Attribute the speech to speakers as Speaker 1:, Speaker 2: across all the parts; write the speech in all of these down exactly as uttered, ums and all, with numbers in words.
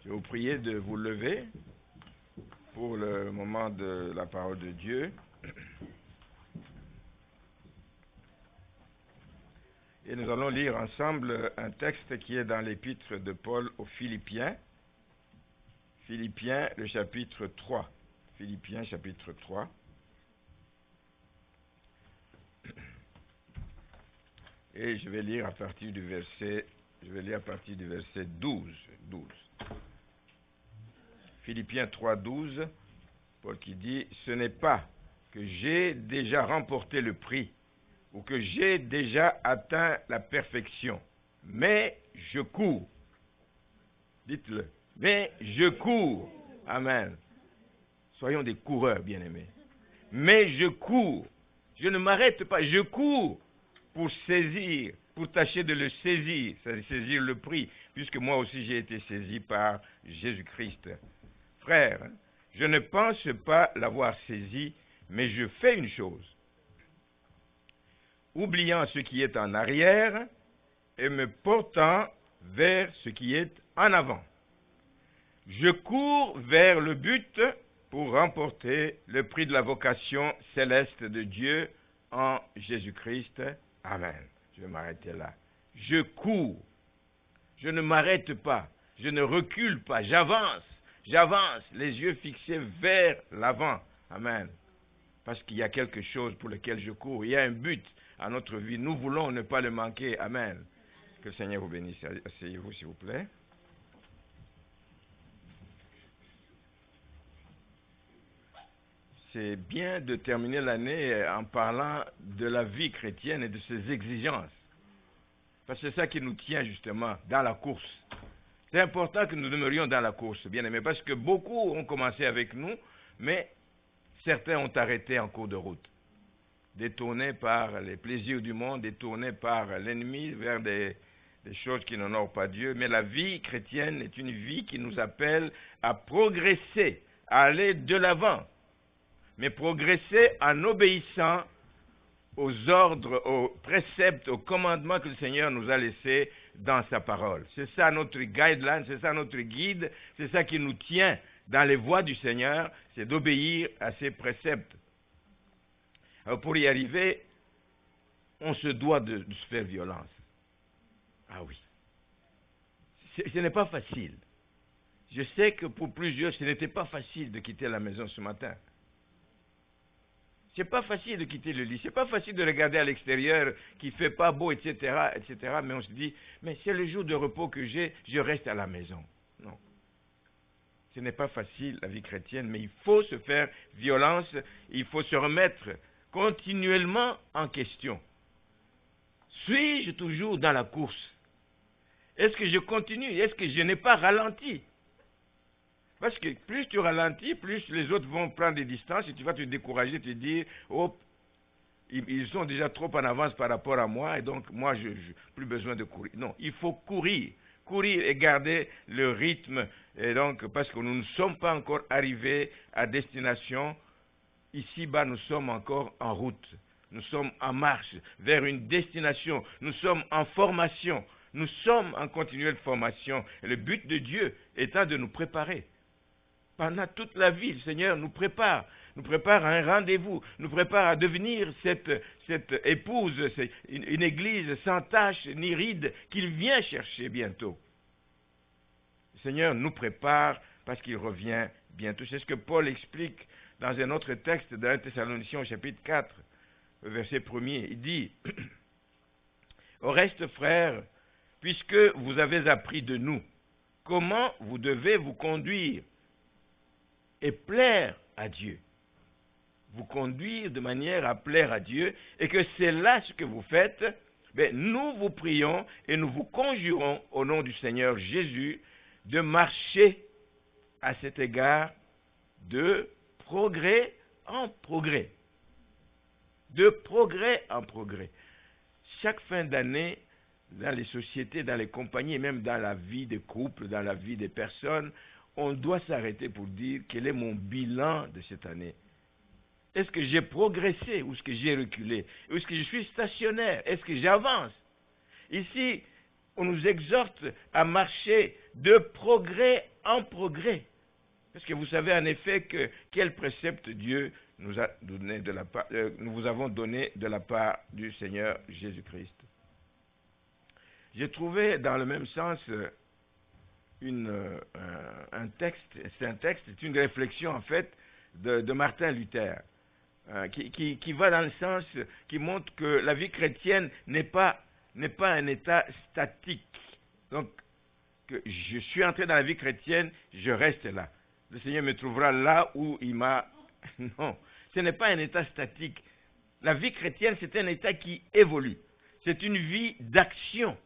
Speaker 1: Je vais vous prier de vous lever pour le moment de la parole de Dieu. Et nous allons lire ensemble un texte qui est dans l'épître de Paul aux Philippiens. Philippiens, le chapitre trois. Philippiens, chapitre trois. Et je vais lire à partir du verset, je vais lire à partir du verset douze. douze. Philippiens trois, douze, Paul qui dit, « Ce n'est pas que j'ai déjà remporté le prix, ou que j'ai déjà atteint la perfection, mais je cours. » Dites-le. « Mais je cours. » Amen. Soyons des coureurs, bien-aimés. « Mais je cours. » Je ne m'arrête pas, je cours pour saisir, pour tâcher de le saisir, c'est-à-dire saisir le prix, puisque moi aussi j'ai été saisi par Jésus-Christ. Frère, je ne pense pas l'avoir saisi, mais je fais une chose. Oubliant ce qui est en arrière et me portant vers ce qui est en avant. Je cours vers le but pour remporter le prix de la vocation céleste de Dieu en Jésus-Christ. Amen. Je vais m'arrêter là. Je cours. Je ne m'arrête pas. Je ne recule pas. J'avance. J'avance, les yeux fixés vers l'avant. Amen. Parce qu'il y a quelque chose pour lequel je cours. Il y a un but à notre vie. Nous voulons ne pas le manquer. Amen. Que le Seigneur vous bénisse. Asseyez-vous, s'il vous plaît. C'est bien de terminer l'année en parlant de la vie chrétienne et de ses exigences. Parce que c'est ça qui nous tient justement dans la course. C'est important que nous demeurions dans la course, bien aimés, parce que beaucoup ont commencé avec nous, mais certains ont arrêté en cours de route, détournés par les plaisirs du monde, détournés par l'ennemi vers des, des choses qui n'honorent pas Dieu. Mais la vie chrétienne est une vie qui nous appelle à progresser, à aller de l'avant, mais progresser en obéissant aux ordres, aux préceptes, aux commandements que le Seigneur nous a laissés dans sa parole. C'est ça notre guideline, c'est ça notre guide, c'est ça qui nous tient dans les voies du Seigneur, c'est d'obéir à ses préceptes. Alors pour y arriver, on se doit de, de se faire violence. Ah oui. C'est, ce n'est pas facile. Je sais que pour plusieurs, ce n'était pas facile de quitter la maison ce matin. C'est pas facile de quitter le lit, c'est pas facile de regarder à l'extérieur qu'il fait pas beau, et cetera, et cetera. Mais on se dit, mais c'est le jour de repos que j'ai, je reste à la maison. Non. Ce n'est pas facile, la vie chrétienne, mais il faut se faire violence, il faut se remettre continuellement en question. Suis-je toujours dans la course? Est-ce que je continue? Est-ce que je n'ai pas ralenti? Parce que plus tu ralentis, plus les autres vont prendre des distances et tu vas te décourager, te dire, oh, ils sont déjà trop en avance par rapport à moi et donc moi, je n'ai plus besoin de courir. Non, il faut courir, courir et garder le rythme. Et donc, parce que nous ne sommes pas encore arrivés à destination, ici-bas, nous sommes encore en route. Nous sommes en marche vers une destination. Nous sommes en formation. Nous sommes en continuelle formation. Et le but de Dieu étant de nous préparer. Pendant toute la vie, le Seigneur nous prépare, nous prépare à un rendez-vous, nous prépare à devenir cette, cette épouse, une, une église sans tache ni ride qu'il vient chercher bientôt. Le Seigneur nous prépare parce qu'il revient bientôt. C'est ce que Paul explique dans un autre texte de un Thessaloniciens au chapitre quatre, verset premier. Il dit, « Au reste, frères, puisque vous avez appris de nous, comment vous devez vous conduire et plaire à Dieu. Vous conduire de manière à plaire à Dieu, et que c'est là ce que vous faites, ben, nous vous prions et nous vous conjurons au nom du Seigneur Jésus de marcher à cet égard de progrès en progrès. De progrès en progrès. Chaque fin d'année, dans les sociétés, dans les compagnies, et même dans la vie des couples, dans la vie des personnes, on doit s'arrêter pour dire quel est mon bilan de cette année. Est-ce que j'ai progressé ou est-ce que j'ai reculé? Ou est-ce que je suis stationnaire? Est-ce que j'avance? Ici, on nous exhorte à marcher de progrès en progrès. Parce que vous savez en effet que quel précepte Dieu nous a donné de la part, euh, nous vous avons donné de la part du Seigneur Jésus-Christ. J'ai trouvé dans le même sens une, euh, un texte, c'est un texte, c'est une réflexion en fait de, de Martin Luther, euh, qui, qui, qui va dans le sens, qui montre que la vie chrétienne n'est pas, n'est pas un état statique. Donc, que je suis entré dans la vie chrétienne, je reste là. Le Seigneur me trouvera là où il m'a... Non, ce n'est pas un état statique. La vie chrétienne, c'est un état qui évolue. C'est une vie d'action.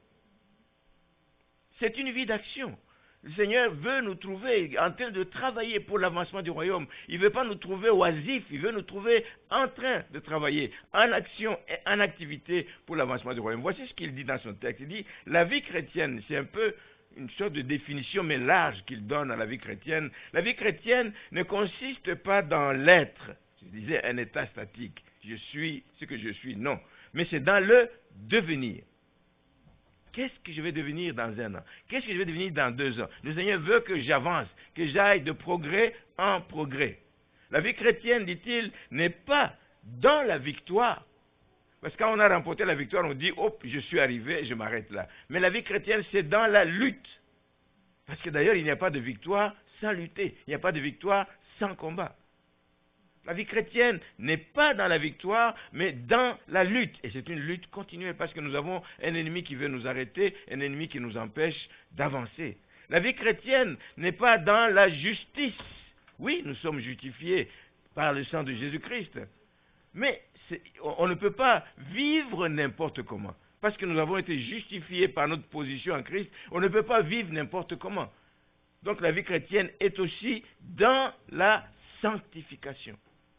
Speaker 1: C'est une vie d'action. Le Seigneur veut nous trouver en train de travailler pour l'avancement du royaume. Il ne veut pas nous trouver oisifs, il veut nous trouver en train de travailler, en action et en activité pour l'avancement du royaume. Voici ce qu'il dit dans son texte. Il dit, la vie chrétienne, c'est un peu une sorte de définition, mais large qu'il donne à la vie chrétienne. La vie chrétienne ne consiste pas dans l'être, je disais un état statique, je suis ce que je suis, non, mais c'est dans le devenir. Qu'est-ce que je vais devenir dans un an? Qu'est-ce que je vais devenir dans deux ans? Le Seigneur veut que j'avance, que j'aille de progrès en progrès. La vie chrétienne, dit-il, n'est pas dans la victoire. Parce que quand on a remporté la victoire, on dit, hop, je suis arrivé, je m'arrête là. Mais la vie chrétienne, c'est dans la lutte. Parce que d'ailleurs, il n'y a pas de victoire sans lutter. Il n'y a pas de victoire sans combat. La vie chrétienne n'est pas dans la victoire, mais dans la lutte. Et c'est une lutte continuelle parce que nous avons un ennemi qui veut nous arrêter, un ennemi qui nous empêche d'avancer. La vie chrétienne n'est pas dans la justice. Oui, nous sommes justifiés par le sang de Jésus-Christ. Mais on ne peut pas vivre n'importe comment. Parce que nous avons été justifiés par notre position en Christ, on ne peut pas vivre n'importe comment. Donc la vie chrétienne est aussi dans la sanctification.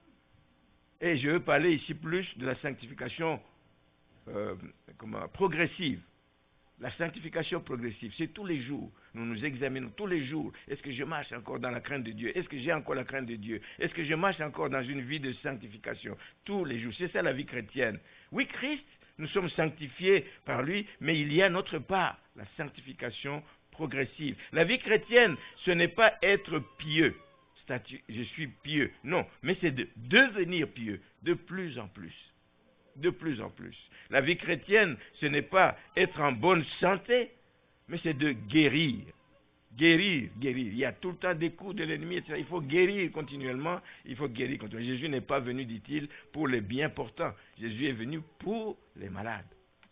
Speaker 1: Et je veux parler ici plus de la sanctification euh, comment, progressive. La sanctification progressive, c'est tous les jours. Nous nous examinons tous les jours. Est-ce que je marche encore dans la crainte de Dieu? Est-ce que j'ai encore la crainte de Dieu? Est-ce que je marche encore dans une vie de sanctification? Tous les jours. C'est ça la vie chrétienne. Oui, Christ, nous sommes sanctifiés par lui, mais il y a notre part, la sanctification progressive. La vie chrétienne, ce n'est pas être pieux. Je suis pieux. Non, mais c'est de devenir pieux de plus en plus. De plus en plus. La vie chrétienne, ce n'est pas être en bonne santé, mais c'est de guérir. Guérir, guérir. Il y a tout le temps des coups de l'ennemi, et cetera. Il faut guérir continuellement. Il faut guérir continuellement. Jésus n'est pas venu, dit-il, pour les bien portants. Jésus est venu pour les malades.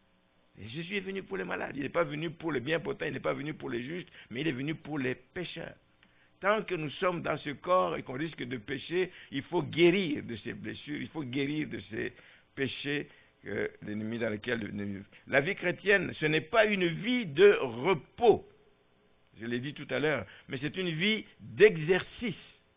Speaker 1: Et Jésus est venu pour les malades. Il n'est pas venu pour les bien portants, il n'est pas venu pour les justes, mais il est venu pour les pécheurs. Tant que nous sommes dans ce corps et qu'on risque de pécher, il faut guérir de ces blessures, il faut guérir de ces péchés que l'ennemi dans lequel... La vie chrétienne, ce n'est pas une vie de repos, je l'ai dit tout à l'heure, mais c'est une vie d'exercice.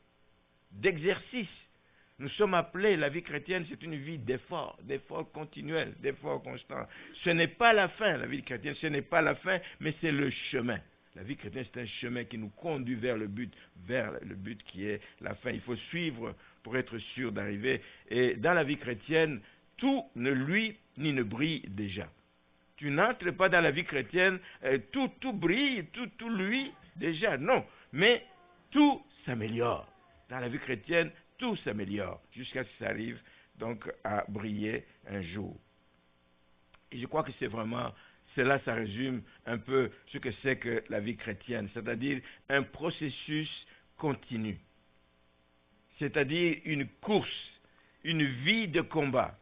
Speaker 1: D'exercice. Nous sommes appelés, la vie chrétienne, c'est une vie d'effort, d'effort continuel, d'effort constant. Ce n'est pas la fin, la vie chrétienne, ce n'est pas la fin, mais c'est le chemin. La vie chrétienne, c'est un chemin qui nous conduit vers le but, vers le but qui est la fin. Il faut suivre pour être sûr d'arriver. Et dans la vie chrétienne, tout ne luit ni ne brille déjà. Tu n'entres pas dans la vie chrétienne, euh, tout, tout brille, tout, tout luit déjà. Non, mais tout s'améliore. Dans la vie chrétienne, tout s'améliore jusqu'à ce que ça arrive donc à briller un jour. Et je crois que c'est vraiment... Cela, ça résume un peu ce que c'est que la vie chrétienne, c'est-à-dire un processus continu, c'est-à-dire une course, une vie de combat.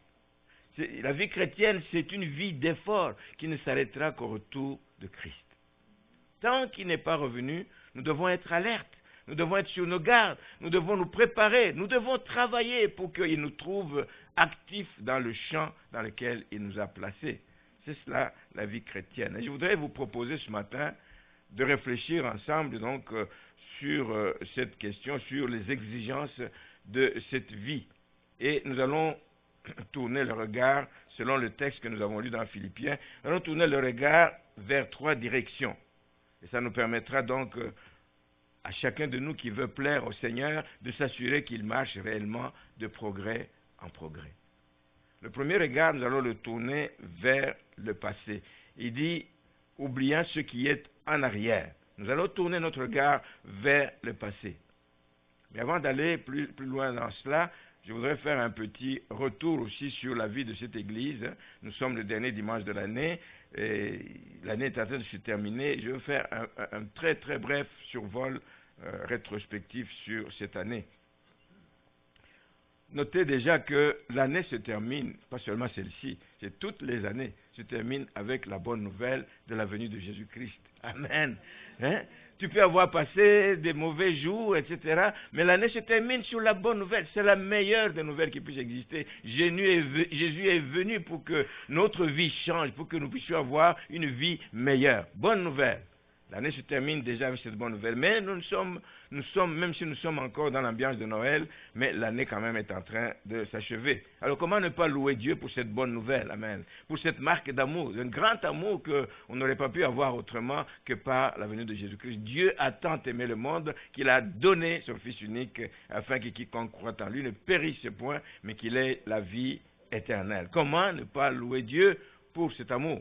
Speaker 1: La vie chrétienne, c'est une vie d'effort qui ne s'arrêtera qu'au retour de Christ. Tant qu'il n'est pas revenu, nous devons être alertes, nous devons être sur nos gardes, nous devons nous préparer, nous devons travailler pour qu'il nous trouve actifs dans le champ dans lequel il nous a placés. C'est cela la vie chrétienne. Et je voudrais vous proposer ce matin de réfléchir ensemble donc euh, sur euh, cette question, sur les exigences de cette vie. Et nous allons tourner le regard, selon le texte que nous avons lu dans Philippiens, nous allons tourner le regard vers trois directions. Et ça nous permettra donc euh, à chacun de nous qui veut plaire au Seigneur de s'assurer qu'il marche réellement de progrès en progrès. Le premier regard, nous allons le tourner vers le passé. Il dit, oubliant ce qui est en arrière. Nous allons tourner notre regard vers le passé. Mais avant d'aller plus, plus loin dans cela, je voudrais faire un petit retour aussi sur la vie de cette église. Nous sommes le dernier dimanche de l'année, et l'année est en train de se terminer. Je vais faire un, un, un très très bref survol euh, rétrospectif sur cette année. Notez déjà que l'année se termine, pas seulement celle-ci, c'est toutes les années, se terminent avec la bonne nouvelle de la venue de Jésus-Christ. Amen. Hein? Tu peux avoir passé des mauvais jours, et cetera, mais l'année se termine sur la bonne nouvelle. C'est la meilleure des nouvelles qui puisse exister. Jésus est, Jésus est venu pour que notre vie change, pour que nous puissions avoir une vie meilleure. Bonne nouvelle. L'année se termine déjà avec cette bonne nouvelle. Mais nous sommes, nous sommes, même si nous sommes encore dans l'ambiance de Noël, mais l'année quand même est en train de s'achever. Alors comment ne pas louer Dieu pour cette bonne nouvelle, amen, pour cette marque d'amour, un grand amour qu'on n'aurait pas pu avoir autrement que par la venue de Jésus-Christ. Dieu a tant aimé le monde qu'il a donné son Fils unique afin que quiconque croit en lui ne périsse point, mais qu'il ait la vie éternelle. Comment ne pas louer Dieu pour cet amour?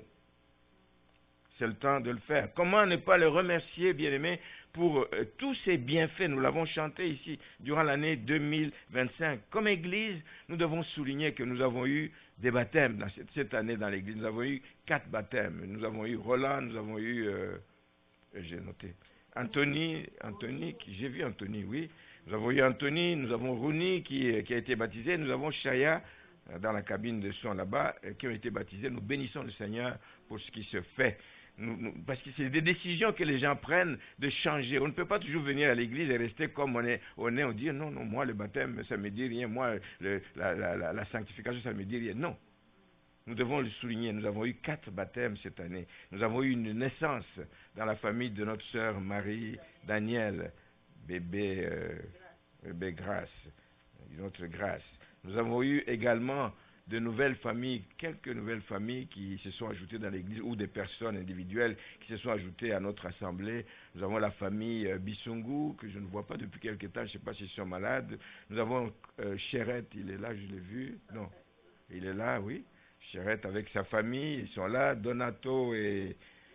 Speaker 1: C'est le temps de le faire. Comment ne pas le remercier, bien-aimé, pour euh, tous ses bienfaits? Nous l'avons chanté ici durant l'année deux mille vingt-cinq. Comme Église, nous devons souligner que nous avons eu des baptêmes dans cette, cette année dans l'Église. Nous avons eu quatre baptêmes. Nous avons eu Roland, nous avons eu, euh, j'ai noté, Anthony, Anthony, j'ai vu Anthony, oui. Nous avons eu Anthony, nous avons Rouni qui, qui a été baptisé, nous avons Chaya dans la cabine de son là-bas qui ont été baptisés. Nous bénissons le Seigneur pour ce qui se fait. Nous, nous, parce que c'est des décisions que les gens prennent de changer. On ne peut pas toujours venir à l'église et rester comme on est, on est, on dit non, non, moi le baptême, ça ne me dit rien, moi le, la, la, la, la sanctification, ça ne me dit rien. Non. Nous devons le souligner. Nous avons eu quatre baptêmes cette année. Nous avons eu une naissance dans la famille de notre sœur Marie Daniel, bébé, euh, bébé Grâce, notre Grâce. Nous avons eu également de nouvelles familles, quelques nouvelles familles qui se sont ajoutées dans l'église, ou des personnes individuelles qui se sont ajoutées à notre assemblée. Nous avons la famille euh, Bissungu, que je ne vois pas depuis quelque temps, je ne sais pas s'ils sont malades. Nous avons euh, Chérette, il est là, je l'ai vu. Non, il est là, oui. Chérette avec sa famille, ils sont là. Donato et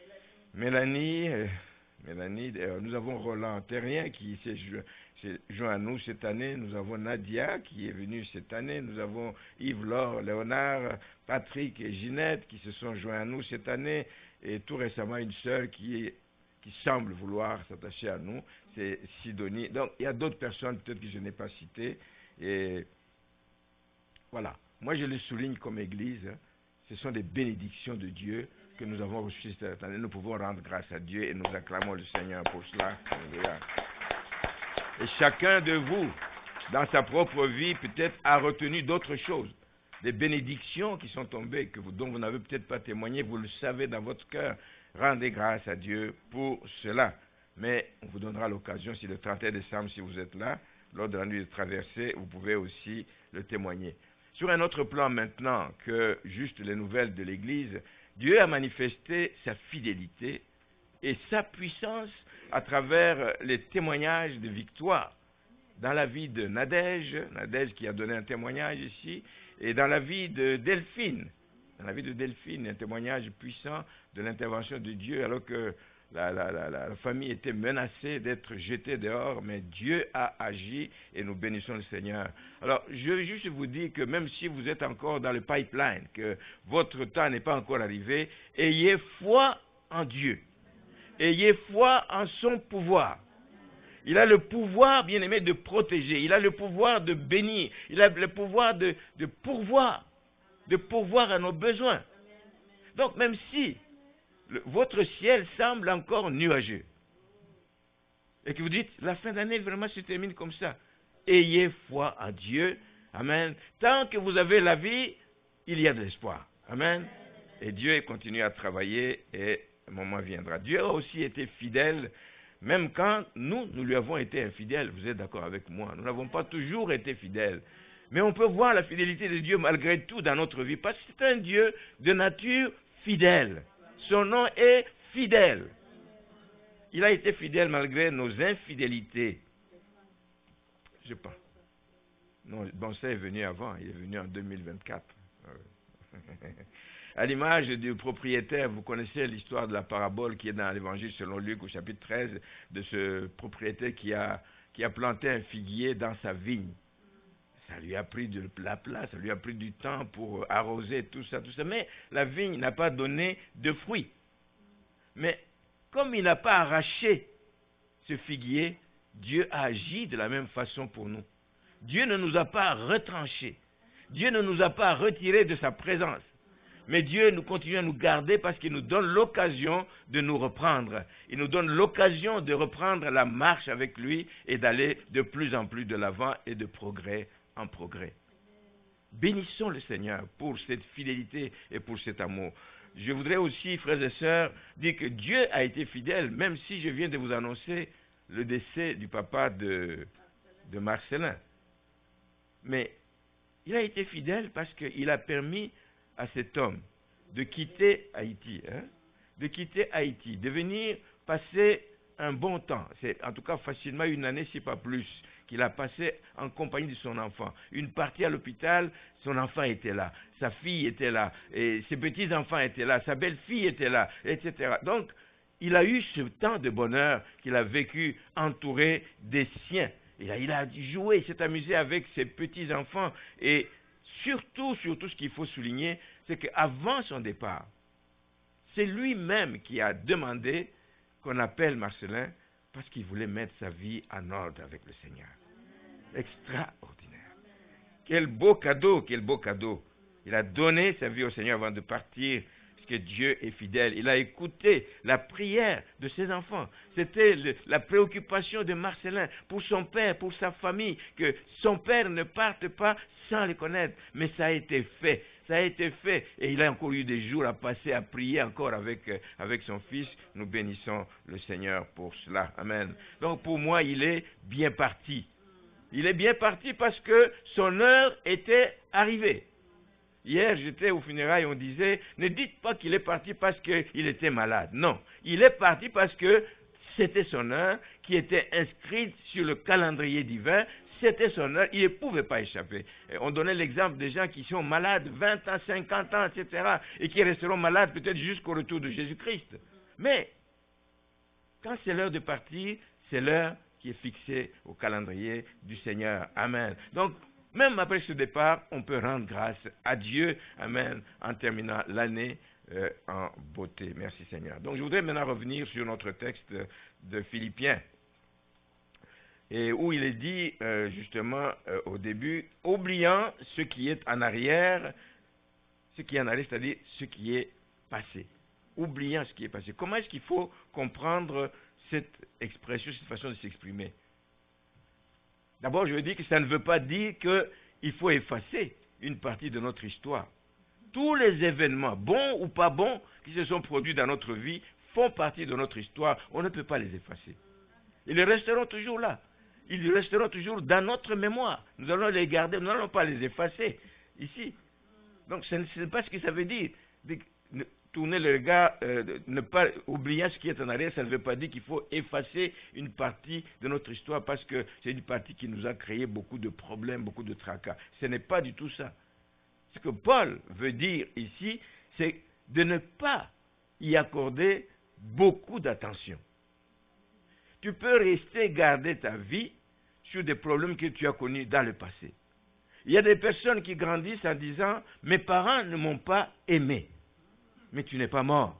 Speaker 1: Mélanie. Euh, Mélanie, euh, nous avons Roland Terrien qui s'est joint à nous cette année. Nous avons Nadia qui est venue cette année. Nous avons Yves-Laure, Léonard, Patrick et Ginette qui se sont joints à nous cette année. Et tout récemment, une sœur qui, est, qui semble vouloir s'attacher à nous, c'est Sidonie. Donc, il y a d'autres personnes peut-être que je n'ai pas citées. Et voilà. Moi, je le souligne comme Église. Ce sont des bénédictions de Dieu que nous avons reçues cette année. Nous pouvons rendre grâce à Dieu et nous acclamons le Seigneur pour cela. Et chacun de vous, dans sa propre vie, peut-être a retenu d'autres choses. Des bénédictions qui sont tombées, que vous, dont vous n'avez peut-être pas témoigné, vous le savez dans votre cœur. Rendez grâce à Dieu pour cela. Mais on vous donnera l'occasion, si le trente et un décembre, si vous êtes là, lors de la nuit de traversée, vous pouvez aussi le témoigner. Sur un autre plan maintenant que juste les nouvelles de l'Église, Dieu a manifesté sa fidélité et sa puissance à travers les témoignages de victoire dans la vie de Nadège, Nadège qui a donné un témoignage ici, et dans la vie de Delphine, dans la vie de Delphine, un témoignage puissant de l'intervention de Dieu alors que la, la, la, la famille était menacée d'être jetée dehors, mais Dieu a agi et nous bénissons le Seigneur. Alors, je veux juste vous dire que même si vous êtes encore dans le pipeline, que votre temps n'est pas encore arrivé, ayez foi en Dieu. Ayez foi en son pouvoir. Il a le pouvoir, bien aimé, de protéger. Il a le pouvoir de bénir. Il a le pouvoir de, de pourvoir, de pourvoir à nos besoins. Donc, même si le, votre ciel semble encore nuageux, et que vous dites, la fin d'année vraiment se termine comme ça, ayez foi en Dieu. Amen. Tant que vous avez la vie, il y a de l'espoir. Amen. Et Dieu continue à travailler et un moment viendra. Dieu a aussi été fidèle, même quand nous, nous lui avons été infidèles. Vous êtes d'accord avec moi? Nous n'avons pas toujours été fidèles. Mais on peut voir la fidélité de Dieu malgré tout dans notre vie, parce que c'est un Dieu de nature fidèle. Son nom est fidèle. Il a été fidèle malgré nos infidélités. Je sais pas. Non, bon, ça est venu avant. Il est venu en deux mille vingt-quatre. à l'image du propriétaire. Vous connaissez l'histoire de la parabole qui est dans l'évangile selon Luc au chapitre treize, de ce propriétaire qui a, qui a planté un figuier dans sa vigne. Ça lui a pris de la place, ça lui a pris du temps pour arroser tout ça, tout ça. Mais la vigne n'a pas donné de fruits. Mais comme il n'a pas arraché ce figuier, Dieu a agi de la même façon pour nous. Dieu ne nous a pas retranchés. Dieu ne nous a pas retirés de sa présence. Mais Dieu nous continue à nous garder parce qu'il nous donne l'occasion de nous reprendre. Il nous donne l'occasion de reprendre la marche avec lui et d'aller de plus en plus de l'avant et de progrès en progrès. Bénissons le Seigneur pour cette fidélité et pour cet amour. Je voudrais aussi, frères et sœurs, dire que Dieu a été fidèle, même si je viens de vous annoncer le décès du papa de, de Marcelin. Mais il a été fidèle parce qu'il a permis à cet homme de quitter Haïti, hein, de quitter Haïti, de venir passer un bon temps. C'est en tout cas facilement une année, si pas plus, qu'il a passé en compagnie de son enfant. Une partie à l'hôpital, son enfant était là, sa fille était là, et ses petits-enfants étaient là, sa belle-fille était là, et cetera. Donc, il a eu ce temps de bonheur qu'il a vécu entouré des siens. Il a, il a joué, il s'est amusé avec ses petits-enfants. Et surtout, surtout, ce qu'il faut souligner, c'est qu'avant son départ, c'est lui-même qui a demandé qu'on appelle Marcelin parce qu'il voulait mettre sa vie en ordre avec le Seigneur. Extraordinaire. Quel beau cadeau, quel beau cadeau. Il a donné sa vie au Seigneur avant de partir, parce que Dieu est fidèle. Il a écouté la prière de ses enfants. C'était le, la préoccupation de Marcelin pour son père, pour sa famille, que son père ne parte pas sans le connaître. Mais ça a été fait. Ça a été fait. Et il a encore eu des jours à passer, à prier encore avec, euh, avec son fils. Nous bénissons le Seigneur pour cela. Amen. Donc pour moi, il est bien parti. Il est bien parti parce que son heure était arrivée. Hier, j'étais au funérailles, on disait, ne dites pas qu'il est parti parce qu'il était malade. Non, il est parti parce que c'était son heure qui était inscrite sur le calendrier divin. C'était son heure, il ne pouvait pas échapper. Et on donnait l'exemple des gens qui sont malades vingt ans, cinquante ans, et cetera, et qui resteront malades peut-être jusqu'au retour de Jésus-Christ. Mais, quand c'est l'heure de partir, c'est l'heure qui est fixée au calendrier du Seigneur. Amen. Donc, même après ce départ, on peut rendre grâce à Dieu, amen, en terminant l'année euh, en beauté. Merci Seigneur. Donc je voudrais maintenant revenir sur notre texte de Philippiens, et où il est dit euh, justement euh, au début, oubliant ce qui est en arrière, ce qui est en arrière, c'est-à-dire ce qui est passé. Oubliant ce qui est passé. Comment est-ce qu'il faut comprendre cette expression, cette façon de s'exprimer? D'abord, je veux dire que ça ne veut pas dire qu'il faut effacer une partie de notre histoire. Tous les événements, bons ou pas bons, qui se sont produits dans notre vie, font partie de notre histoire. On ne peut pas les effacer. Ils resteront toujours là. Ils resteront toujours dans notre mémoire. Nous allons les garder, nous n'allons pas les effacer ici. Donc, ce n'est pas ce que ça veut dire. Tourner le regard, euh, ne pas oublier ce qui est en arrière, ça ne veut pas dire qu'il faut effacer une partie de notre histoire parce que c'est une partie qui nous a créé beaucoup de problèmes, beaucoup de tracas. Ce n'est pas du tout ça. Ce que Paul veut dire ici, c'est de ne pas y accorder beaucoup d'attention. Tu peux rester garder ta vie sur des problèmes que tu as connus dans le passé. Il y a des personnes qui grandissent en disant « Mes parents ne m'ont pas aimé ». Mais tu n'es pas mort.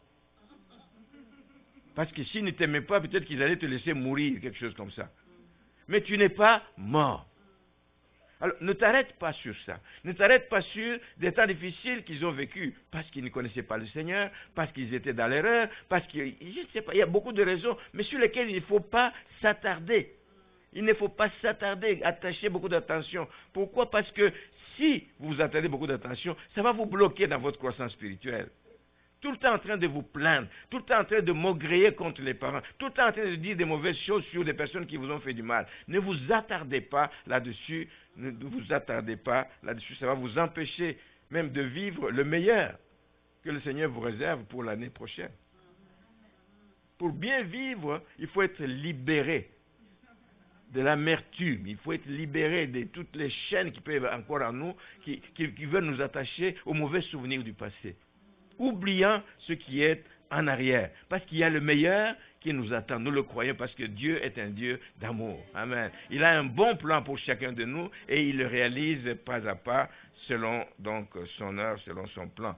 Speaker 1: Parce que s'ils ne t'aimaient pas, peut-être qu'ils allaient te laisser mourir, quelque chose comme ça. Mais tu n'es pas mort. Alors, ne t'arrête pas sur ça. Ne t'arrête pas sur des temps difficiles qu'ils ont vécus, parce qu'ils ne connaissaient pas le Seigneur, parce qu'ils étaient dans l'erreur, parce que, je ne sais pas, il y a beaucoup de raisons, mais sur lesquelles il ne faut pas s'attarder. Il ne faut pas s'attarder, attacher beaucoup d'attention. Pourquoi? Parce que si vous vous attardez beaucoup d'attention, ça va vous bloquer dans votre croissance spirituelle. Tout le temps en train de vous plaindre, tout le temps en train de maugréer contre les parents, tout le temps en train de dire des mauvaises choses sur des personnes qui vous ont fait du mal. Ne vous attardez pas là-dessus, ne vous attardez pas là-dessus, ça va vous empêcher même de vivre le meilleur que le Seigneur vous réserve pour l'année prochaine. Pour bien vivre, il faut être libéré de l'amertume, il faut être libéré de toutes les chaînes qui peuvent encore en nous, qui, qui, qui veulent nous attacher aux mauvais souvenirs du passé. oubliant ce qui est en arrière. Parce qu'il y a le meilleur qui nous attend. Nous le croyons parce que Dieu est un Dieu d'amour. Amen. Il a un bon plan pour chacun de nous et il le réalise pas à pas selon donc son heure, selon son plan.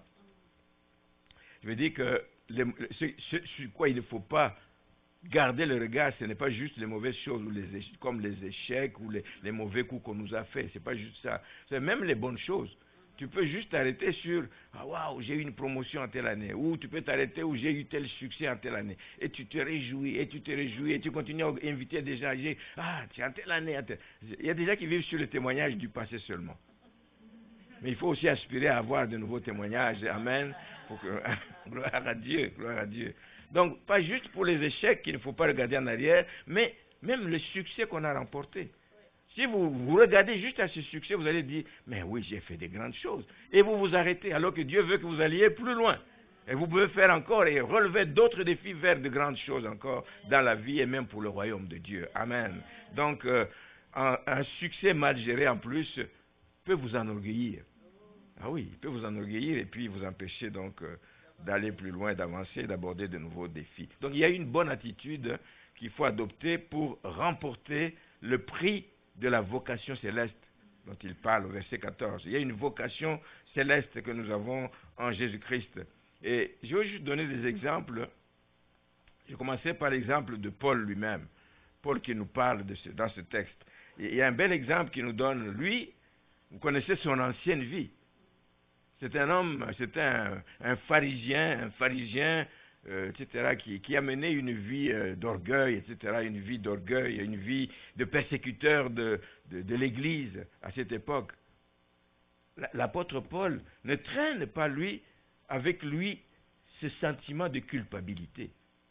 Speaker 1: Je veux dire que les, ce, ce, sur quoi il ne faut pas garder le regard, ce n'est pas juste les mauvaises choses ou les, comme les échecs ou les, les mauvais coups qu'on nous a fait. C'est pas juste ça. C'est même les bonnes choses. Tu peux juste t'arrêter sur « Ah waouh, j'ai eu une promotion en telle année » ou tu peux t'arrêter où j'ai eu tel succès en telle année. Et tu te réjouis, et tu te réjouis, et tu continues à inviter des gens. « Ah, tu es en telle année. En telle... » Il y a des gens qui vivent sur le témoignage du passé seulement. Mais il faut aussi aspirer à avoir de nouveaux témoignages. Amen. Pour que... gloire à Dieu, gloire à Dieu. Donc, pas juste pour les échecs qu'il ne faut pas regarder en arrière, mais même le succès qu'on a remporté. Si vous, vous regardez juste à ce succès, vous allez dire, mais oui, j'ai fait des grandes choses. Et vous vous arrêtez, alors que Dieu veut que vous alliez plus loin. Et vous pouvez faire encore et relever d'autres défis vers de grandes choses encore dans la vie et même pour le royaume de Dieu. Amen. Donc, euh, un, un succès mal géré en plus peut vous enorgueillir. Ah oui, il peut vous enorgueillir et puis vous empêcher donc euh, d'aller plus loin, d'avancer, d'aborder de nouveaux défis. Donc, il y a une bonne attitude qu'il faut adopter pour remporter le prix de la vocation céleste dont il parle au verset quatorze. Il y a une vocation céleste que nous avons en Jésus-Christ. Et je vais juste donner des exemples. Je commençais par l'exemple de Paul lui-même. Paul qui nous parle de ce, dans ce texte. Et il y a un bel exemple qui nous donne, lui, vous connaissez son ancienne vie. C'est un homme, c'était un, un pharisien, un pharisien, Euh, et cetera, qui, qui a mené une vie euh, d'orgueil, et cetera, une vie d'orgueil, une vie de persécuteur de, de, de l'Église à cette époque. L'apôtre Paul ne traîne pas, lui, avec lui, ce sentiment de culpabilité.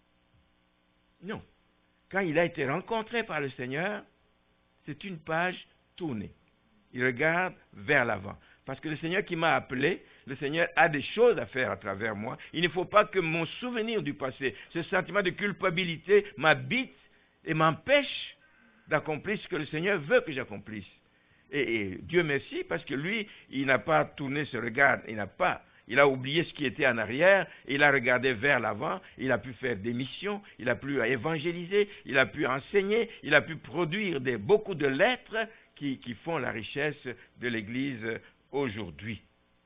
Speaker 1: Non. Quand il a été rencontré par le Seigneur, c'est une page tournée. Il regarde vers l'avant. Parce que le Seigneur qui m'a appelé, le Seigneur a des choses à faire à travers moi. Il ne faut pas que mon souvenir du passé, ce sentiment de culpabilité m'habite et m'empêche d'accomplir ce que le Seigneur veut que j'accomplisse. Et, et Dieu merci parce que lui, il n'a pas tourné ce regard, il n'a pas, il a oublié ce qui était en arrière, il a regardé vers l'avant, il a pu faire des missions, il a pu évangéliser, il a pu enseigner, il a pu produire des, beaucoup de lettres qui, qui font la richesse de l'Église aujourd'hui.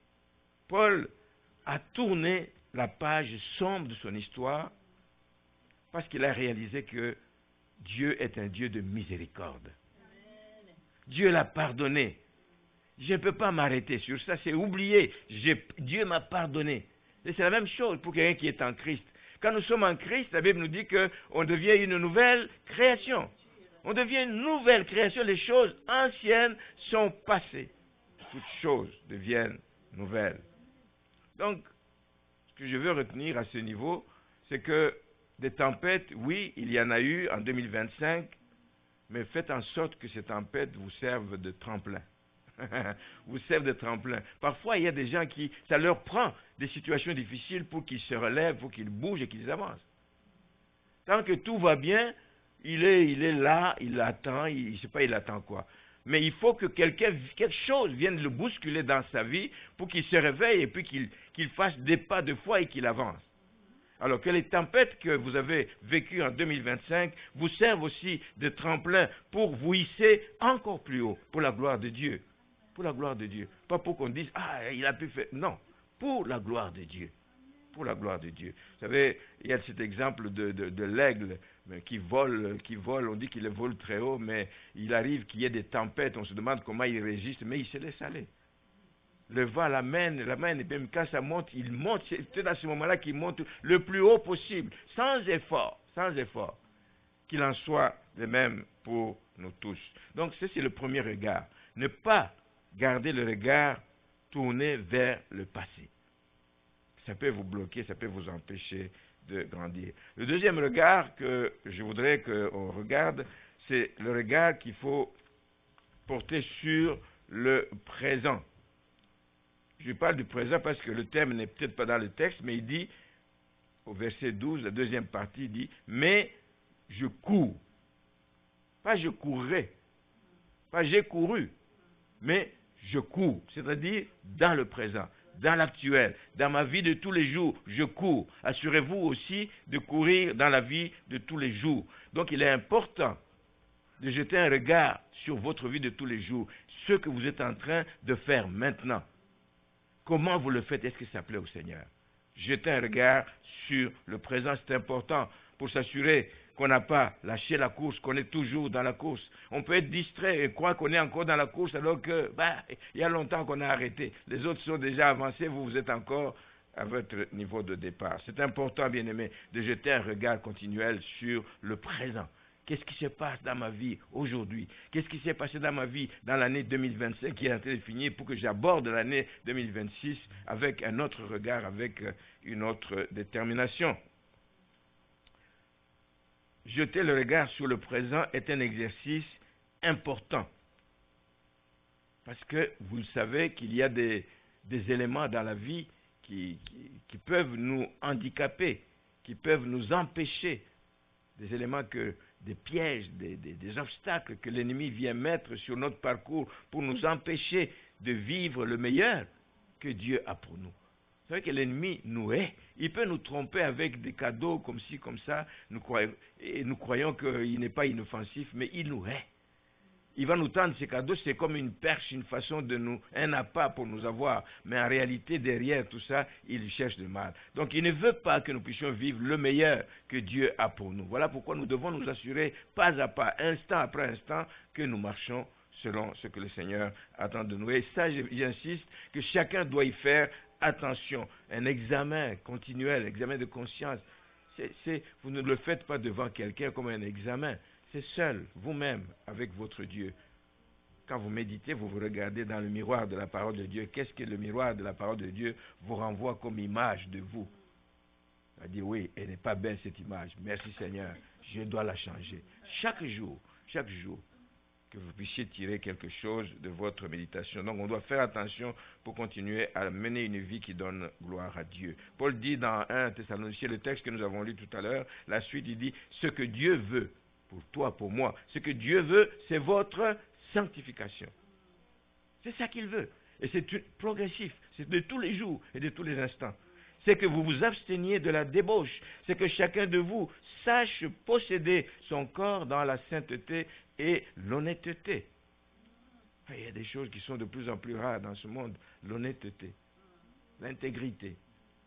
Speaker 1: Paul a tourné la page sombre de son histoire parce qu'il a réalisé que Dieu est un Dieu de miséricorde. Amen. Dieu l'a pardonné. Je ne peux pas m'arrêter sur ça, c'est oublié. Dieu m'a pardonné. Et c'est la même chose pour quelqu'un qui est en Christ. Quand nous sommes en Christ, la Bible nous dit qu'on devient une nouvelle création. On devient une nouvelle création. Les choses anciennes sont passées. Toutes choses deviennent nouvelles. Donc, ce que je veux retenir à ce niveau, c'est que des tempêtes, oui, il y en a eu en deux mille vingt-cinq, mais faites en sorte que ces tempêtes vous servent de tremplin. vous servent de tremplin. Parfois, il y a des gens qui, ça leur prend des situations difficiles pour qu'ils se relèvent, pour qu'ils bougent et qu'ils avancent. Tant que tout va bien, il est, il est là, il attend, il ne sait pas, il attend quoi. Mais il faut que quelqu'un, quelque chose vienne le bousculer dans sa vie pour qu'il se réveille et puis qu'il, qu'il fasse des pas de foi et qu'il avance. Alors que les tempêtes que vous avez vécues en deux mille vingt-cinq vous servent aussi de tremplin pour vous hisser encore plus haut, pour la gloire de Dieu. Pour la gloire de Dieu. Pas pour qu'on dise, ah, il a pu faire. Non, pour la gloire de Dieu. Pour la gloire de Dieu. Vous savez, il y a cet exemple de, de, de l'aigle qui vole, qui vole, on dit qu'il vole très haut, mais il arrive qu'il y ait des tempêtes, on se demande comment il résiste, mais il se laisse aller. Le vent l'amène, l'amène, et même quand ça monte, il monte, c'est à ce moment-là qu'il monte le plus haut possible, sans effort, sans effort. Qu'il en soit de même pour nous tous. Donc, ça, c'est le premier regard. Ne pas garder le regard tourné vers le passé. Ça peut vous bloquer, ça peut vous empêcher de grandir. Le deuxième regard que je voudrais qu'on regarde, c'est le regard qu'il faut porter sur le présent. Je parle du présent parce que le thème n'est peut-être pas dans le texte, mais il dit, au verset douze, la deuxième partie, il dit, « Mais je cours. » Pas « je courrai », pas « j'ai couru », mais « je cours », c'est-à-dire dans le présent, dans l'actuel, dans ma vie de tous les jours, je cours. Assurez-vous aussi de courir dans la vie de tous les jours. Donc il est important de jeter un regard sur votre vie de tous les jours, ce que vous êtes en train de faire maintenant. Comment vous le faites? Est-ce que ça plaît au Seigneur? Jetez un regard sur le présent, c'est important pour s'assurer qu'on n'a pas lâché la course, qu'on est toujours dans la course. On peut être distrait et croire qu'on est encore dans la course alors que, bah, il y a longtemps qu'on a arrêté. Les autres sont déjà avancés, vous, vous êtes encore à votre niveau de départ. C'est important, bien-aimé, de jeter un regard continuel sur le présent. Qu'est-ce qui se passe dans ma vie aujourd'hui? Qu'est-ce qui s'est passé dans ma vie dans l'année deux mille vingt-cinq qui est en train de finir pour que j'aborde l'année deux mille vingt-six avec un autre regard, avec une autre détermination? Jeter le regard sur le présent est un exercice important. Parce que vous le savez qu'il y a des, des éléments dans la vie qui, qui, qui peuvent nous handicaper, qui peuvent nous empêcher, des éléments que, des pièges, des, des, des obstacles que l'ennemi vient mettre sur notre parcours pour nous empêcher de vivre le meilleur que Dieu a pour nous. Vous savez que l'ennemi nous hait. Il peut nous tromper avec des cadeaux comme ci, comme ça, nous croyons, et nous croyons qu'il n'est pas inoffensif, mais il nous hait. Il va nous tendre ces cadeaux, c'est comme une perche, une façon de nous, un appât pour nous avoir. Mais en réalité, derrière tout ça, il cherche le mal. Donc, il ne veut pas que nous puissions vivre le meilleur que Dieu a pour nous. Voilà pourquoi nous devons nous assurer, pas à pas, instant après instant, que nous marchons selon ce que le Seigneur attend de nous. Et ça, j'insiste, que chacun doit y faire attention. Un examen continuel, un examen de conscience. C'est, c'est, vous ne le faites pas devant quelqu'un comme un examen. C'est seul, vous-même, avec votre Dieu. Quand vous méditez, vous vous regardez dans le miroir de la parole de Dieu. Qu'est-ce que le miroir de la parole de Dieu vous renvoie comme image de vous? On va dire, oui, elle n'est pas belle cette image. Merci Seigneur, je dois la changer. Chaque jour, chaque jour, que vous puissiez tirer quelque chose de votre méditation. Donc on doit faire attention pour continuer à mener une vie qui donne gloire à Dieu. Paul dit dans un Thessaloniciens, le texte que nous avons lu tout à l'heure, la suite, il dit, ce que Dieu veut, pour toi, pour moi, ce que Dieu veut, c'est votre sanctification. C'est ça qu'il veut. Et c'est progressif, c'est de tous les jours et de tous les instants. C'est que vous vous absteniez de la débauche. C'est que chacun de vous sache posséder son corps dans la sainteté et l'honnêteté. Il y a des choses qui sont de plus en plus rares dans ce monde. L'honnêteté, l'intégrité.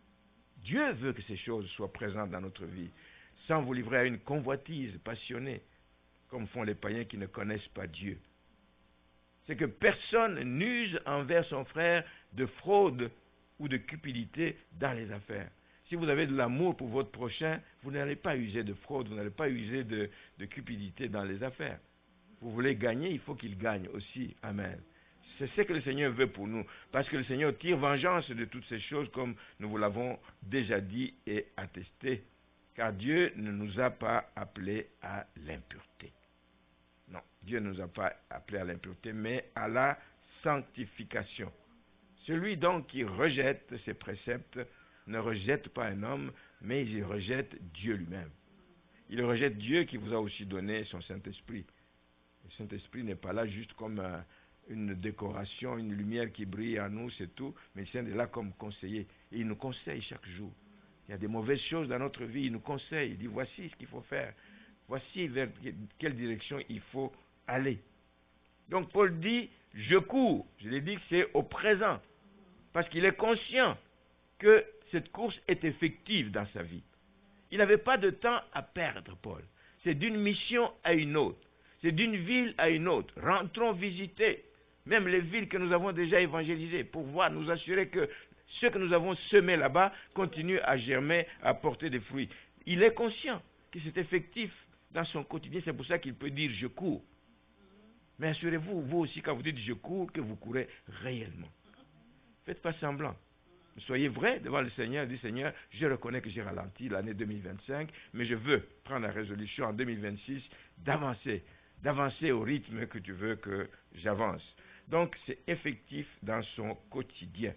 Speaker 1: Dieu veut que ces choses soient présentes dans notre vie, sans vous livrer à une convoitise passionnée, comme font les païens qui ne connaissent pas Dieu. C'est que personne n'use envers son frère de fraude ou de cupidité dans les affaires. Si vous avez de l'amour pour votre prochain, vous n'allez pas user de fraude, vous n'allez pas user de, de cupidité dans les affaires. Vous voulez gagner, il faut qu'il gagne aussi. Amen. C'est ce que le Seigneur veut pour nous, parce que le Seigneur tire vengeance de toutes ces choses, comme nous vous l'avons déjà dit et attesté, car Dieu ne nous a pas appelés à l'impureté. Non, Dieu ne nous a pas appelés à l'impureté, mais à la sanctification. Celui donc qui rejette ses préceptes ne rejette pas un homme, mais il rejette Dieu lui-même. Il rejette Dieu qui vous a aussi donné son Saint-Esprit. Le Saint-Esprit n'est pas là juste comme euh, une décoration, une lumière qui brille en nous, c'est tout, mais il est là comme conseiller. Et il nous conseille chaque jour. Il y a des mauvaises choses dans notre vie, il nous conseille, il dit voici ce qu'il faut faire, voici vers quelle direction il faut aller. Donc Paul dit, je cours, je l'ai dit que c'est au présent, parce qu'il est conscient que cette course est effective dans sa vie. Il n'avait pas de temps à perdre, Paul. C'est d'une mission à une autre. C'est d'une ville à une autre. Rentrons visiter même les villes que nous avons déjà évangélisées pour voir, nous assurer que ce que nous avons semé là-bas continue à germer, à porter des fruits. Il est conscient que c'est effectif dans son quotidien. C'est pour ça qu'il peut dire « je cours ». Mais assurez-vous, vous aussi, quand vous dites « je cours », que vous courez réellement. Faites pas semblant. Soyez vrai devant le Seigneur. Dites Seigneur, je reconnais que j'ai ralenti l'année deux mille vingt-cinq, mais je veux prendre la résolution en deux mille vingt-six d'avancer, d'avancer au rythme que tu veux que j'avance. Donc c'est effectif dans son quotidien.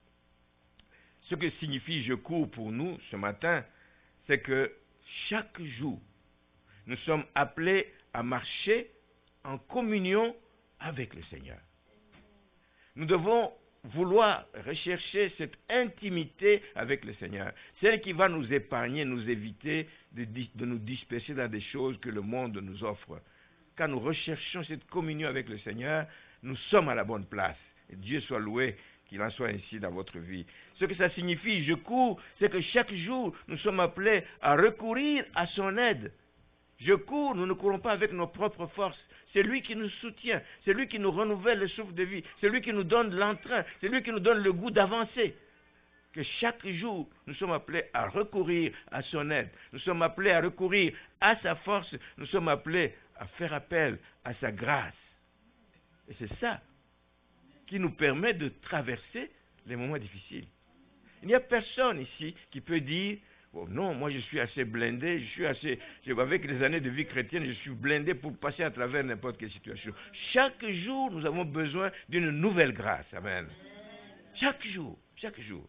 Speaker 1: Ce que signifie je cours pour nous ce matin, c'est que chaque jour, nous sommes appelés à marcher en communion avec le Seigneur. Nous devons vouloir rechercher cette intimité avec le Seigneur. Celle qui va nous épargner, nous éviter de, de nous disperser dans des choses que le monde nous offre. Quand nous recherchons cette communion avec le Seigneur, nous sommes à la bonne place. Et Dieu soit loué, qu'il en soit ainsi dans votre vie. Ce que ça signifie, je cours, c'est que chaque jour, nous sommes appelés à recourir à son aide. Je cours, nous ne courons pas avec nos propres forces. C'est lui qui nous soutient, c'est lui qui nous renouvelle le souffle de vie, c'est lui qui nous donne l'entrain, c'est lui qui nous donne le goût d'avancer. Que chaque jour, nous sommes appelés à recourir à son aide. Nous sommes appelés à recourir à sa force. Nous sommes appelés à faire appel à sa grâce. Et c'est ça qui nous permet de traverser les moments difficiles. Il n'y a personne ici qui peut dire oh non, moi je suis assez blindé, je suis assez, avec les années de vie chrétienne, je suis blindé pour passer à travers n'importe quelle situation. Chaque jour, nous avons besoin d'une nouvelle grâce. Amen. Chaque jour, chaque jour.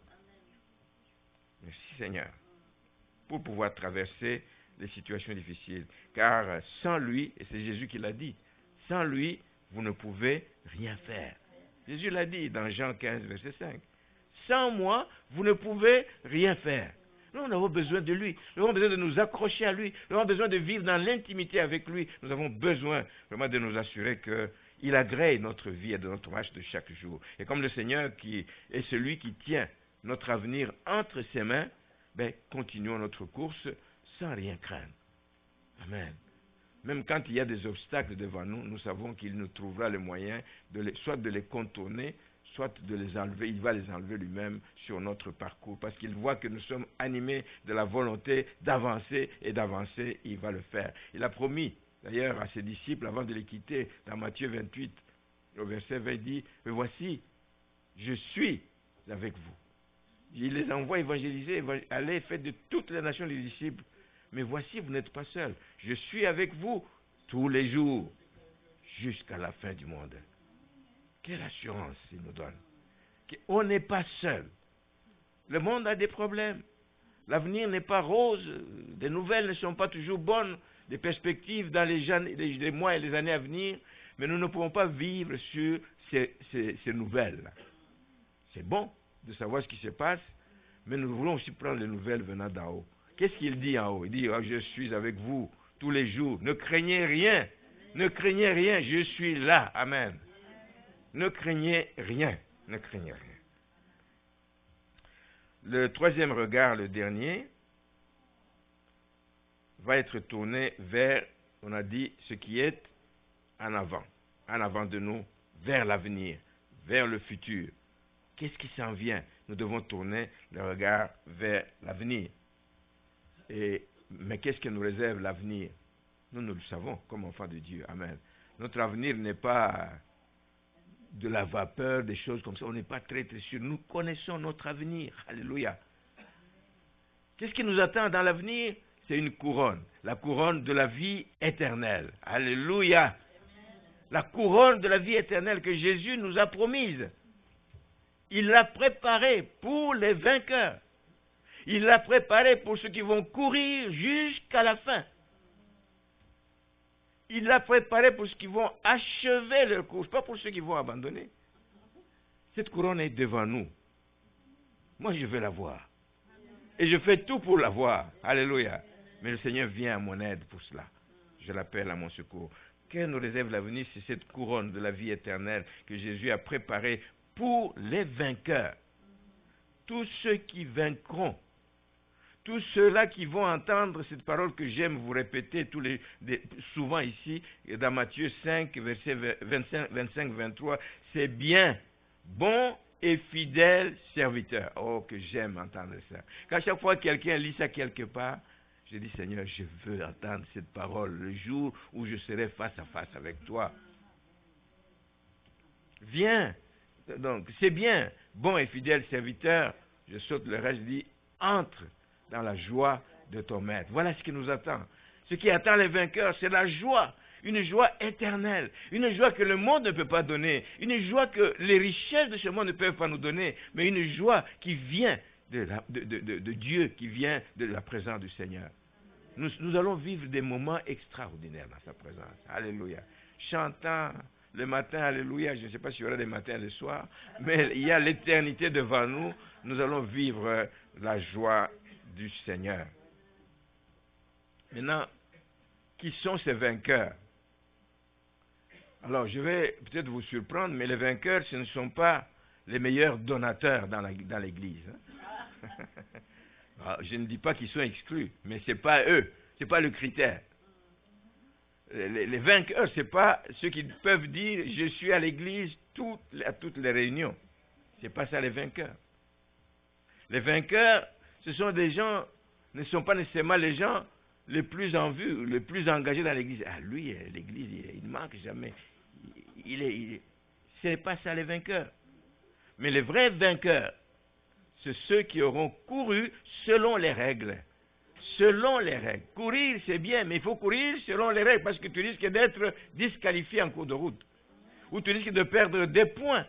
Speaker 1: Merci Seigneur, pour pouvoir traverser les situations difficiles. Car sans lui, et c'est Jésus qui l'a dit, sans lui, vous ne pouvez rien faire. Jésus l'a dit dans Jean quinze, verset cinq. Sans moi, vous ne pouvez rien faire. Nous, nous avons besoin de lui. Nous avons besoin de nous accrocher à lui. Nous avons besoin de vivre dans l'intimité avec lui. Nous avons besoin vraiment de nous assurer qu'il agrée notre vie et de notre marche de chaque jour. Et comme le Seigneur qui est celui qui tient notre avenir entre ses mains, ben, continuons notre course sans rien craindre. Amen. Même quand il y a des obstacles devant nous, nous savons qu'il nous trouvera le moyen de les, soit de les contourner, soit de les enlever, il va les enlever lui-même sur notre parcours, parce qu'il voit que nous sommes animés de la volonté d'avancer et d'avancer, il va le faire. Il a promis, d'ailleurs, à ses disciples, avant de les quitter, dans Matthieu vingt-huit, au verset vingt, il dit, mais voici, je suis avec vous. Il les envoie évangéliser, allez, faites de toutes les nations les disciples, mais voici, vous n'êtes pas seuls, je suis avec vous tous les jours, jusqu'à la fin du monde. Quelle assurance il nous donne. On n'est pas seul. Le monde a des problèmes. L'avenir n'est pas rose. Les nouvelles ne sont pas toujours bonnes. Des perspectives dans les, les, les mois et les années à venir. Mais nous ne pouvons pas vivre sur ces, ces, ces nouvelles. C'est bon de savoir ce qui se passe. Mais nous voulons aussi prendre les nouvelles venant d'en haut. Qu'est-ce qu'il dit en haut? Il dit, oh, je suis avec vous tous les jours. Ne craignez rien. Ne craignez rien. Je suis là. Amen. Ne craignez rien, ne craignez rien. Le troisième regard, le dernier, va être tourné vers, on a dit, ce qui est en avant, en avant de nous, vers l'avenir, vers le futur. Qu'est-ce qui s'en vient? Nous devons tourner le regard vers l'avenir. Et, mais qu'est-ce que nous réserve l'avenir? Nous, nous le savons comme enfants de Dieu. Amen. Notre avenir n'est pas de la vapeur, des choses comme ça. On n'est pas très très sûr. Nous connaissons notre avenir. Alléluia. Qu'est-ce qui nous attend dans l'avenir? C'est une couronne. La couronne de la vie éternelle. Alléluia. La couronne de la vie éternelle que Jésus nous a promise. Il l'a préparée pour les vainqueurs. Il l'a préparée pour ceux qui vont courir jusqu'à la fin. Il l'a préparé pour ceux qui vont achever leur course, pas pour ceux qui vont abandonner. Cette couronne est devant nous. Moi, je veux la voir. Et je fais tout pour la voir. Alléluia. Mais le Seigneur vient à mon aide pour cela. Je l'appelle à mon secours. Qu'elle nous réserve l'avenir, c'est cette couronne de la vie éternelle que Jésus a préparée pour les vainqueurs. Tous ceux qui vaincront. Tous ceux-là qui vont entendre cette parole que j'aime vous répéter tous les, des, souvent ici, dans Matthieu cinq, versets vingt-cinq vingt-trois, c'est bien, bon et fidèle serviteur. Oh, que j'aime entendre ça. Quand chaque fois que quelqu'un lit ça quelque part, je dis, Seigneur, je veux entendre cette parole le jour où je serai face à face avec toi. Viens. Donc, c'est bien, bon et fidèle serviteur. Je saute le reste, je dis, entre dans la joie de ton maître. Voilà ce qui nous attend. Ce qui attend les vainqueurs, c'est la joie. Une joie éternelle. Une joie que le monde ne peut pas donner. Une joie que les richesses de ce monde ne peuvent pas nous donner. Mais une joie qui vient de, la, de, de, de, de Dieu, qui vient de la présence du Seigneur. Nous, nous allons vivre des moments extraordinaires dans sa présence. Alléluia. Chantant, le matin, alléluia, je ne sais pas s'il y aura des matins et des soirs, mais il y a l'éternité devant nous. Nous allons vivre la joie du Seigneur. Maintenant, qui sont ces vainqueurs? Alors, je vais peut-être vous surprendre, mais les vainqueurs, ce ne sont pas les meilleurs donateurs dans l'Église. Hein? Je ne dis pas qu'ils sont exclus, mais ce n'est pas eux, ce n'est pas le critère. Les, les vainqueurs, ce n'est pas ceux qui peuvent dire « je suis à l'Église toutes, à toutes les réunions ». Ce n'est pas ça les vainqueurs. Les vainqueurs, ce sont des gens, ne sont pas nécessairement les gens les plus en vue, les plus engagés dans l'Église. Ah, lui, l'Église, il ne manque jamais. Il est, il est. Ce n'est pas ça les vainqueurs. Mais les vrais vainqueurs, c'est ceux qui auront couru selon les règles. Selon les règles. Courir, c'est bien, mais il faut courir selon les règles, parce que tu risques d'être disqualifié en cours de route. Ou tu risques de perdre des points.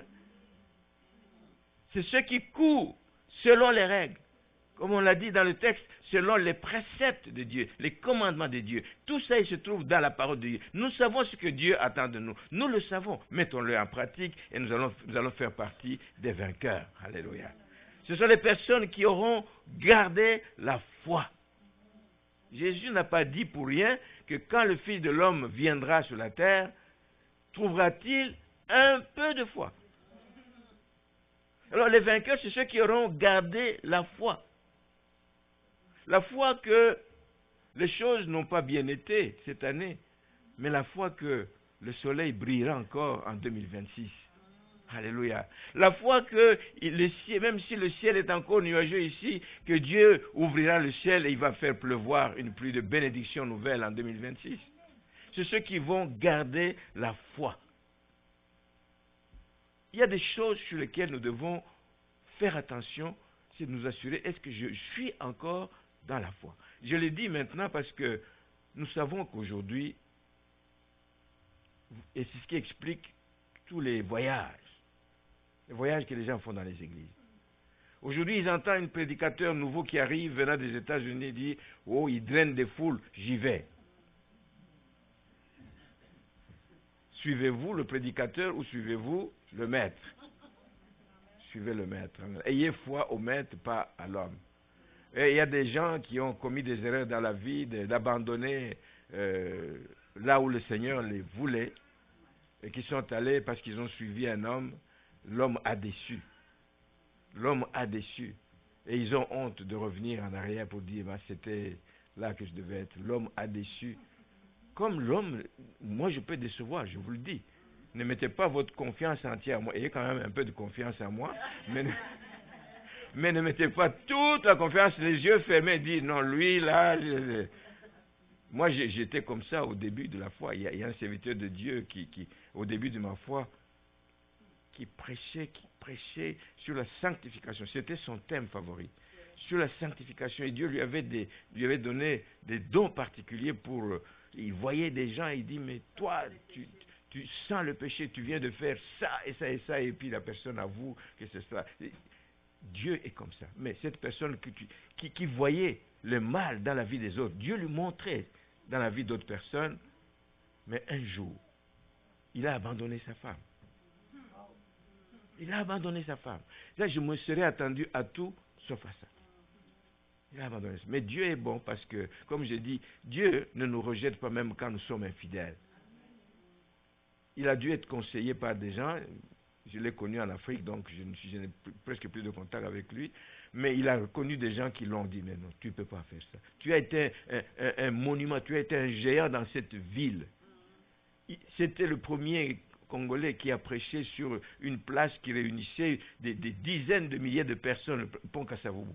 Speaker 1: C'est ceux qui courent selon les règles. Comme on l'a dit dans le texte, selon les préceptes de Dieu, les commandements de Dieu. Tout ça, il se trouve dans la parole de Dieu. Nous savons ce que Dieu attend de nous. Nous le savons. Mettons-le en pratique et nous allons, nous allons faire partie des vainqueurs. Alléluia. Ce sont les personnes qui auront gardé la foi. Jésus n'a pas dit pour rien que quand le Fils de l'homme viendra sur la terre, trouvera-t-il un peu de foi? Alors les vainqueurs, c'est ceux qui auront gardé la foi. La foi que les choses n'ont pas bien été cette année, mais la foi que le soleil brillera encore en deux mille vingt-six. Alléluia. La foi que le ciel, même si le ciel est encore nuageux ici, que Dieu ouvrira le ciel et il va faire pleuvoir une pluie de bénédictions nouvelles en deux mille vingt-six. C'est ceux qui vont garder la foi. Il y a des choses sur lesquelles nous devons faire attention, c'est de nous assurer, est-ce que je suis encore dans la foi? Je le dis maintenant parce que nous savons qu'aujourd'hui, et c'est ce qui explique tous les voyages, les voyages que les gens font dans les églises. Aujourd'hui, ils entendent un prédicateur nouveau qui arrive venant des États-Unis et dit « Oh, il draine des foules, j'y vais ». Suivez-vous le prédicateur ou suivez-vous le maître? Suivez le maître. Ayez foi au maître, pas à l'homme. Et il y a des gens qui ont commis des erreurs dans la vie, d'abandonner euh, là où le Seigneur les voulait, et qui sont allés parce qu'ils ont suivi un homme. L'homme a déçu. L'homme a déçu. Et ils ont honte de revenir en arrière pour dire, bah, c'était là que je devais être. L'homme a déçu. Comme l'homme, moi je peux décevoir, je vous le dis. Ne mettez pas votre confiance entière en moi. Ayez quand même un peu de confiance en moi. Mais, mais ne mettez pas toute la confiance, les yeux fermés, et dire non, lui là. Je, je. Moi j'étais comme ça au début de la foi. Il y a, il y a un serviteur de Dieu qui, qui, au début de ma foi, qui prêchait, qui prêchait sur la sanctification. C'était son thème favori. Sur la sanctification. Et Dieu lui avait, des, lui avait donné des dons particuliers pour. Il voyait des gens, il dit, mais toi, tu, tu sens le péché, tu viens de faire ça et ça et ça, et puis la personne avoue que c'est ça. Dieu est comme ça. Mais cette personne que tu, qui, qui voyait le mal dans la vie des autres, Dieu lui montrait dans la vie d'autres personnes, mais un jour, il a abandonné sa femme. Il a abandonné sa femme. Là, je me serais attendu à tout, sauf à ça. Il a abandonné ça. Mais Dieu est bon parce que, comme je dis, Dieu ne nous rejette pas même quand nous sommes infidèles. Il a dû être conseillé par des gens, je l'ai connu en Afrique, donc je, ne suis, je n'ai presque plus de contact avec lui, mais il a connu des gens qui l'ont dit, mais non, tu ne peux pas faire ça. Tu as été un, un, un monument, tu as été un géant dans cette ville. C'était le premier Congolais qui a prêché sur une place qui réunissait des, des dizaines de milliers de personnes, le pont Kasavubu.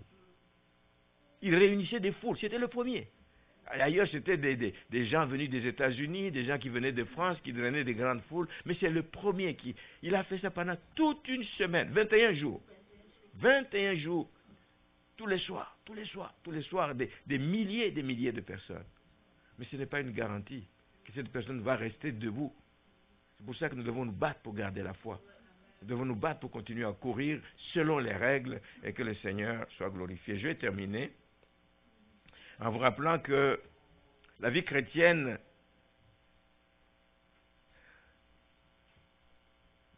Speaker 1: Il réunissait des foules, c'était le premier. Ailleurs, c'était des, des, des gens venus des États-Unis, des gens qui venaient de France, qui drainaient des grandes foules, mais c'est le premier qui... Il a fait ça pendant toute une semaine, vingt et un jours. vingt et un jours, tous les soirs, tous les soirs, tous les soirs, des, des milliers et des milliers de personnes. Mais ce n'est pas une garantie que cette personne va rester debout. C'est pour ça que nous devons nous battre pour garder la foi. Nous devons nous battre pour continuer à courir selon les règles et que le Seigneur soit glorifié. Je vais terminer en vous rappelant que la vie chrétienne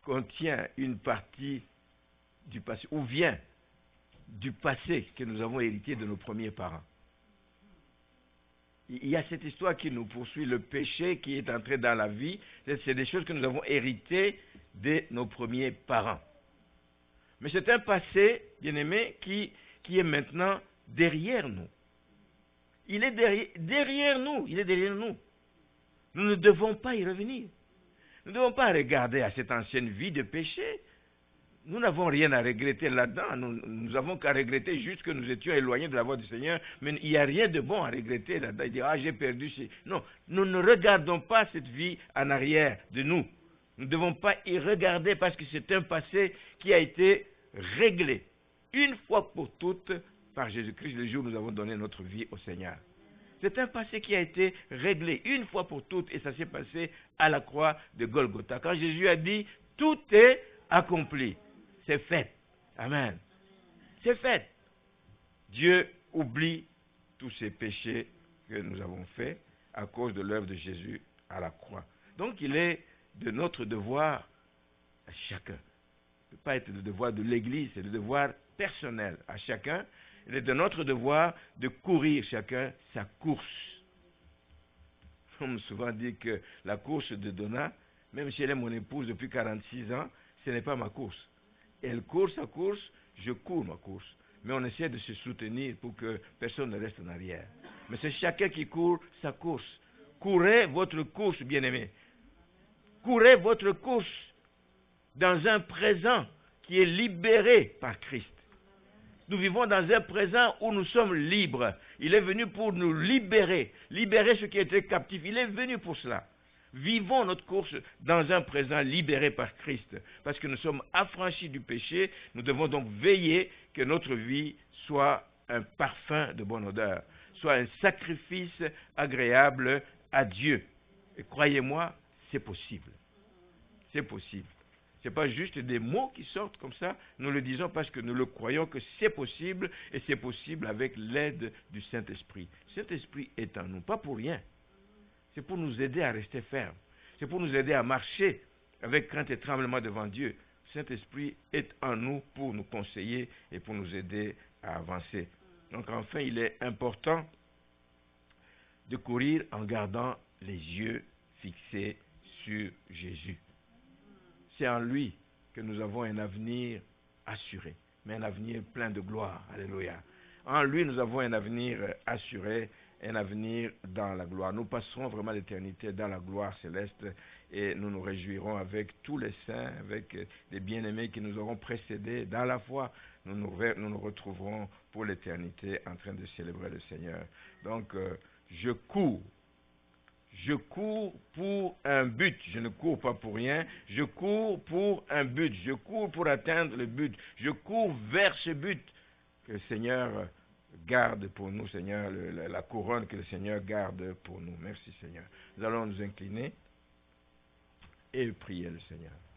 Speaker 1: contient une partie du passé, ou vient du passé que nous avons hérité de nos premiers parents. Il y a cette histoire qui nous poursuit, le péché qui est entré dans la vie, c'est des choses que nous avons héritées de nos premiers parents. Mais c'est un passé, bien-aimé, qui, qui est maintenant derrière nous. Il est derrière, derrière nous, il est derrière nous. Nous ne devons pas y revenir. Nous ne devons pas regarder à cette ancienne vie de péché. Nous n'avons rien à regretter là-dedans. Nous, nous avons qu'à regretter juste que nous étions éloignés de la voie du Seigneur. Mais il n'y a rien de bon à regretter là-dedans. Dire, ah, j'ai perdu. Non, nous ne regardons pas cette vie en arrière de nous. Nous ne devons pas y regarder parce que c'est un passé qui a été réglé une fois pour toutes par Jésus-Christ le jour où nous avons donné notre vie au Seigneur. C'est un passé qui a été réglé une fois pour toutes et ça s'est passé à la croix de Golgotha. Quand Jésus a dit, tout est accompli. C'est fait. Amen. C'est fait. Dieu oublie tous ces péchés que nous avons faits à cause de l'œuvre de Jésus à la croix. Donc il est de notre devoir à chacun. Ce ne peut pas être le devoir de l'Église, c'est le devoir personnel à chacun. Il est de notre devoir de courir chacun sa course. On me souvent dit que la course de Donna, même si elle est mon épouse depuis quarante-six ans, ce n'est pas ma course. Elle court sa course, je cours ma course. Mais on essaie de se soutenir pour que personne ne reste en arrière. Mais c'est chacun qui court sa course. Courez votre course, bien-aimés. Courez votre course dans un présent qui est libéré par Christ. Nous vivons dans un présent où nous sommes libres. Il est venu pour nous libérer, libérer ceux qui étaient captifs. Il est venu pour cela. Vivons notre course dans un présent libéré par Christ. Parce que nous sommes affranchis du péché. Nous devons donc veiller que notre vie soit un parfum de bonne odeur, soit un sacrifice agréable à Dieu. Et croyez-moi, c'est possible. C'est possible. Ce n'est pas juste des mots qui sortent comme ça. Nous le disons parce que nous le croyons que c'est possible et c'est possible avec l'aide du Saint-Esprit. Le Saint-Esprit est en nous, pas pour rien. C'est pour nous aider à rester fermes. C'est pour nous aider à marcher avec crainte et tremblement devant Dieu. Le Saint-Esprit est en nous pour nous conseiller et pour nous aider à avancer. Donc enfin, il est important de courir en gardant les yeux fixés sur Jésus. C'est en lui que nous avons un avenir assuré, mais un avenir plein de gloire. Alléluia. En lui, nous avons un avenir assuré, un avenir dans la gloire. Nous passerons vraiment l'éternité dans la gloire céleste et nous nous réjouirons avec tous les saints, avec les bien-aimés qui nous auront précédés dans la foi. Nous nous, nous, nous retrouverons pour l'éternité en train de célébrer le Seigneur. Donc, euh, je cours. Je cours pour un but, je ne cours pas pour rien, je cours pour un but, je cours pour atteindre le but, je cours vers ce but que le Seigneur garde pour nous, Seigneur, le, la, la couronne que le Seigneur garde pour nous. Merci Seigneur. Nous allons nous incliner et prier le Seigneur.